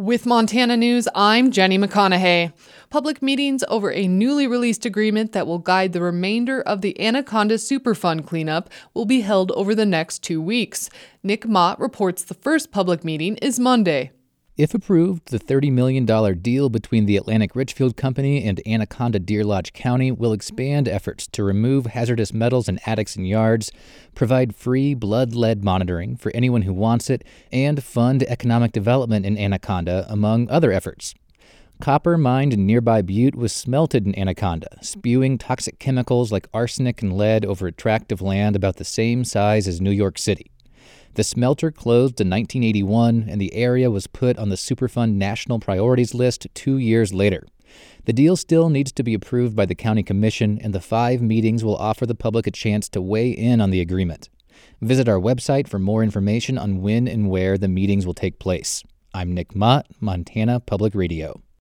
With Montana News, I'm Jenny McConaughey. Public meetings over a newly released agreement that will guide the remainder of the Anaconda Superfund cleanup will be held over the next 2 weeks. Nick Mott reports the first public meeting is Monday. If approved, the $30 million deal between the Atlantic Richfield Company and Anaconda Deer Lodge County will expand efforts to remove hazardous metals in attics and yards, provide free blood lead monitoring for anyone who wants it, and fund economic development in Anaconda, among other efforts. Copper mined in nearby Butte was smelted in Anaconda, spewing toxic chemicals like arsenic and lead over a tract of land about the same size as New York City. The smelter closed in 1981, and the area was put on the Superfund National Priorities List 2 years later. The deal still needs to be approved by the county commission, and the 5 meetings will offer the public a chance to weigh in on the agreement. Visit our website for more information on when and where the meetings will take place. I'm Nick Mott, Montana Public Radio.